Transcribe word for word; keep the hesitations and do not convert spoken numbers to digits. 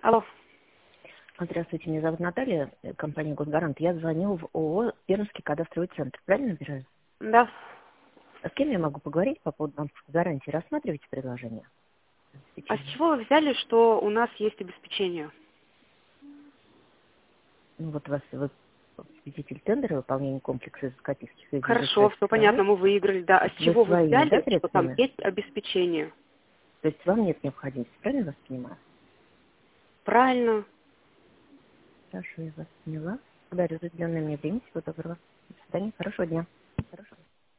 Алло. Здравствуйте, меня зовут Наталья, э, компания «Госгарант». Я звоню в ООО «Пермский кадастровый центр». Правильно набираю? Да. А с кем я могу поговорить по поводу банковской гарантии? Рассматриваете предложение? А с Обеспечение. чего вы взяли, что у нас есть обеспечение? Ну, вот вас вы победитель тендера выполнения комплекса изыскательских и Хорошо, все экзаменационных понятно, работ. мы выиграли, да. А с Вы чего вы своими, да, взяли, что там средствами? есть обеспечение? То есть вам нет необходимости, правильно вас понимаю? Правильно. Хорошо, я вас поняла. Благодарю за уделенное мне время. Всего доброго. До свидания. Хорошего дня. Хорошего.